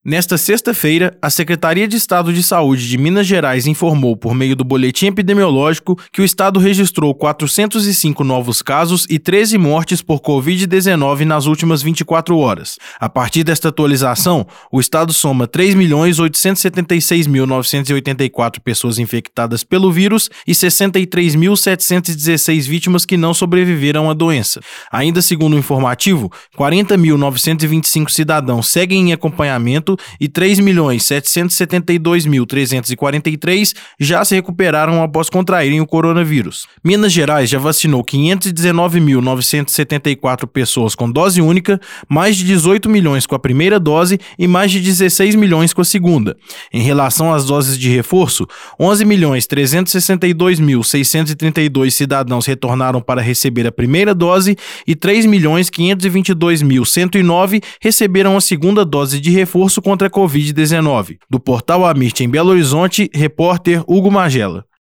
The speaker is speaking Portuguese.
Nesta sexta-feira, a Secretaria de Estado de Saúde de Minas Gerais informou, por meio do boletim epidemiológico, que o estado registrou 405 novos casos e 13 mortes por Covid-19 nas últimas 24 horas. A partir desta atualização, o estado soma 3.876.984 pessoas infectadas pelo vírus e 63.716 vítimas que não sobreviveram à doença. Ainda segundo o informativo, 40.925 cidadãos seguem em acompanhamento e 3.772.343 já se recuperaram após contraírem o coronavírus. Minas Gerais já vacinou 519.974 pessoas com dose única, mais de 18 milhões com a primeira dose e mais de 16 milhões com a segunda. Em relação às doses de reforço, 11.362.632 cidadãos retornaram para receber a primeira dose e 3.522.109 receberam a segunda dose de reforço contra a Covid-19. Do portal Amirte em Belo Horizonte, repórter Hugo Magela.